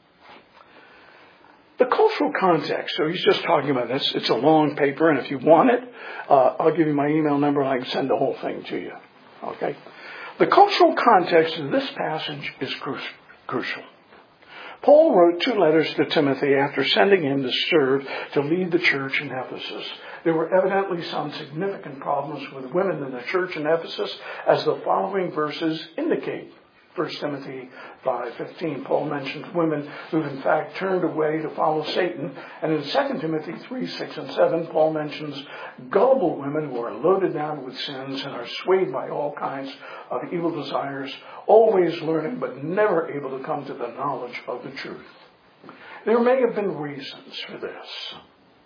The cultural context, so he's just talking about this. It's a long paper, and if you want it, I'll give you my email number and I can send the whole thing to you. Okay? The cultural context of this passage is crucial. Paul wrote 2 letters to Timothy after sending him to serve to lead the church in Ephesus. There were evidently some significant problems with women in the church in Ephesus, as the following verses indicate. 1 Timothy 5:15, Paul mentions women who've in fact turned away to follow Satan. And in 2 Timothy 3:6 and 7, Paul mentions gullible women who are loaded down with sins and are swayed by all kinds of evil desires, always learning but never able to come to the knowledge of the truth. There may have been reasons for this.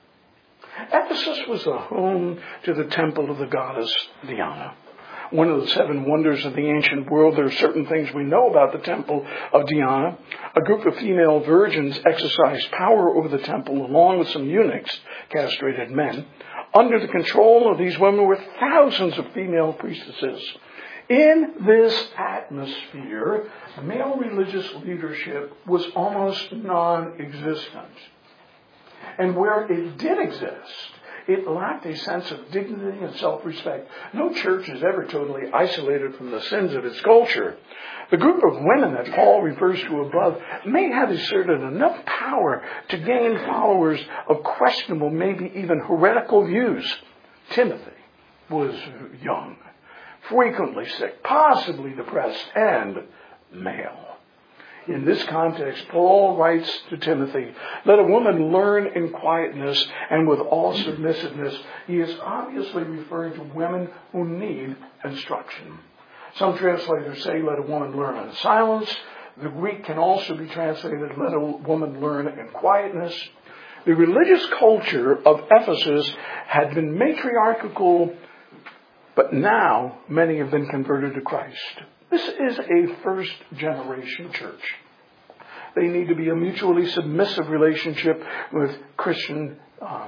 Ephesus was the home to the temple of the goddess Diana. One of the 7 wonders of the ancient world. There are certain things we know about the temple of Diana. A group of female virgins exercised power over the temple along with some eunuchs, castrated men. Under the control of these women were thousands of female priestesses. In this atmosphere, male religious leadership was almost non-existent. And where it did exist, it lacked a sense of dignity and self-respect. No church is ever totally isolated from the sins of its culture. The group of women that Paul refers to above may have exerted enough power to gain followers of questionable, maybe even heretical views. Timothy was young, frequently sick, possibly depressed, and male. In this context, Paul writes to Timothy, let a woman learn in quietness and with all submissiveness. He is obviously referring to women who need instruction. Some translators say, let a woman learn in silence. The Greek can also be translated, let a woman learn in quietness. The religious culture of Ephesus had been matriarchal, but now many have been converted to Christ. This is a first-generation church. They need to be a mutually submissive relationship with Christian.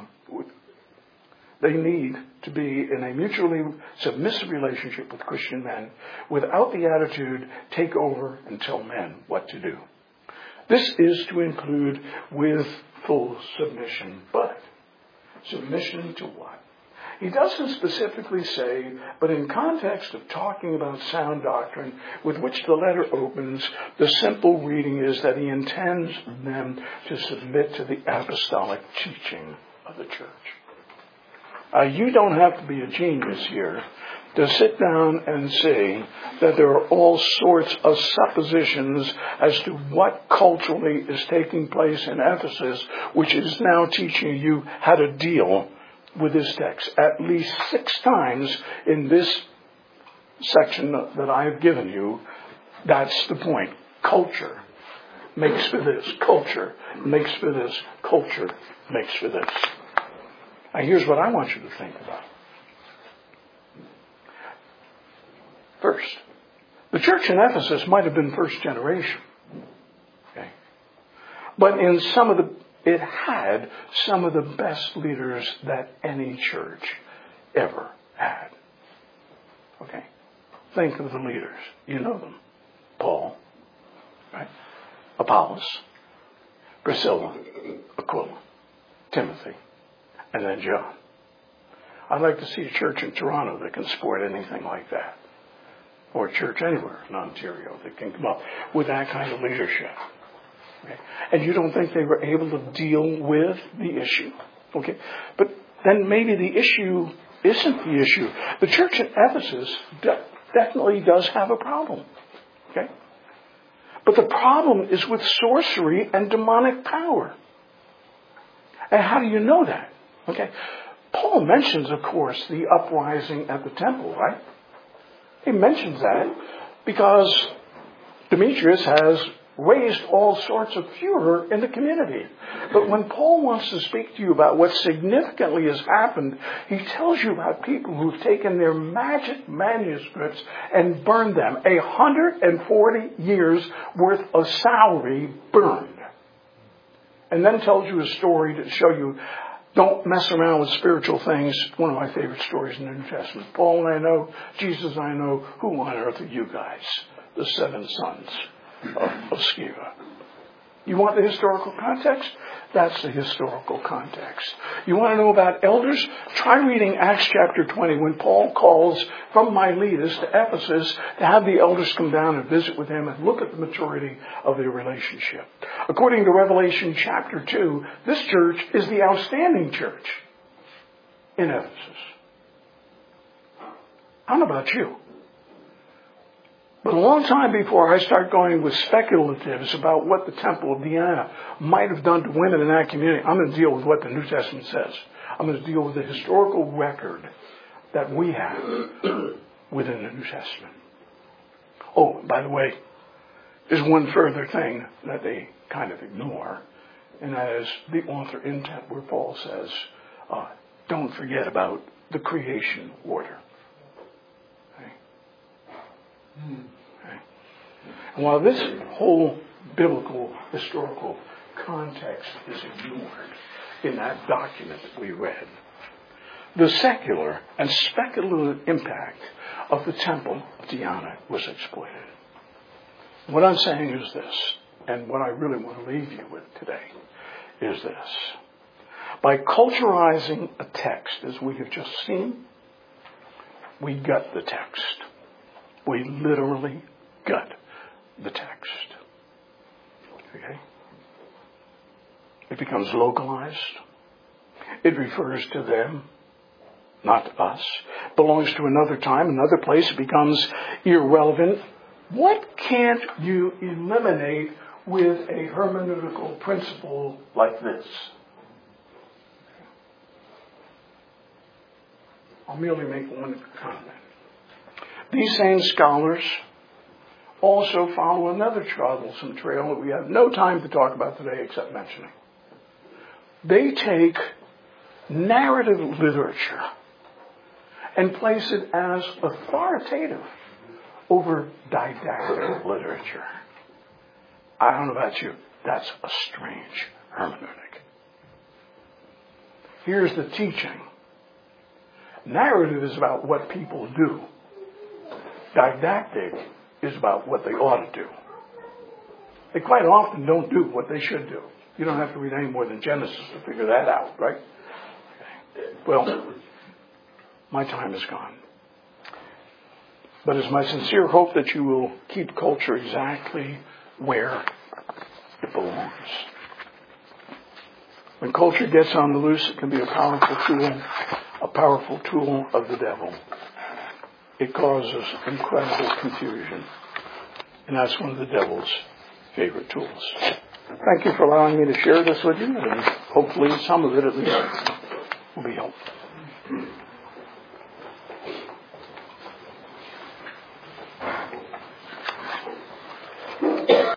They need to be in a mutually submissive relationship with Christian men, without the attitude, take over and tell men what to do. This is to include with full submission. But submission to what? He doesn't specifically say, but in context of talking about sound doctrine with which the letter opens, the simple reading is that he intends them to submit to the apostolic teaching of the church. You don't have to be a genius here to sit down and see that there are all sorts of suppositions as to what culturally is taking place in Ephesus, which is now teaching you how to deal with this text. At least 6 times in this section that I have given you, that's the point. Culture makes for this. Culture makes for this. Culture makes for this. Now here's what I want you to think about. First, the church in Ephesus might have been first generation. Okay? But it had some of the best leaders that any church ever had. Okay? Think of the leaders. You know them. Paul, right? Apollos, Priscilla, Aquila, Timothy, and then John. I'd like to see a church in Toronto that can support anything like that. Or a church anywhere in Ontario that can come up with that kind of leadership. Okay. And you don't think they were able to deal with the issue. Okay. But then maybe the issue isn't the issue. The church in Ephesus definitely does have a problem. Okay. But the problem is with sorcery and demonic power. And how do you know that? Okay. Paul mentions, of course, the uprising at the temple, right? He mentions that because Demetrius has raised all sorts of furor in the community. But when Paul wants to speak to you about what significantly has happened, he tells you about people who've taken their magic manuscripts and burned them. 140 years worth of salary burned. And then tells you a story to show you, don't mess around with spiritual things. One of my favorite stories in the New Testament. Paul and I know, Jesus I know, who on earth are you guys? The 7 sons of Sceva. You want the historical context? That's the historical context. You want to know about elders? Try reading Acts chapter 20 when Paul calls from Miletus to Ephesus to have the elders come down and visit with him and look at the maturity of their relationship. According to Revelation chapter 2, this church is the outstanding church in Ephesus. I don't know about you. But a long time before I start going with speculatives about what the Temple of Diana might have done to women in that community, I'm going to deal with what the New Testament says. I'm going to deal with the historical record that we have within the New Testament. Oh, by the way, there's one further thing that they kind of ignore, and that is the author intent where Paul says, don't forget about the creation order. Okay. And while this whole biblical, historical context is ignored in that document that we read, the secular and speculative impact of the Temple of Diana was exploited. What I'm saying is this, and what I really want to leave you with today is this. By culturalizing a text, as we have just seen, we gut the text. We literally gut the text. Okay? It becomes localized. It refers to them, not to us. It belongs to another time, another place. It becomes irrelevant. What can't you eliminate with a hermeneutical principle like this? I'll merely make one comment. These same scholars also follow another troublesome trail that we have no time to talk about today except mentioning. They take narrative literature and place it as authoritative over didactic literature. I don't know about you. That's a strange hermeneutic. Here's the teaching. Narrative is about what people do. Didactic is about what they ought to do. They quite often don't do what they should do. You don't have to read any more than Genesis to figure that out, right? Okay. Well, my time is gone. But it's my sincere hope that you will keep culture exactly where it belongs. When culture gets on the loose, it can be a powerful tool of the devil. It causes incredible confusion. And that's one of the devil's favorite tools. Thank you for allowing me to share this with you, and hopefully some of it at least will be helpful.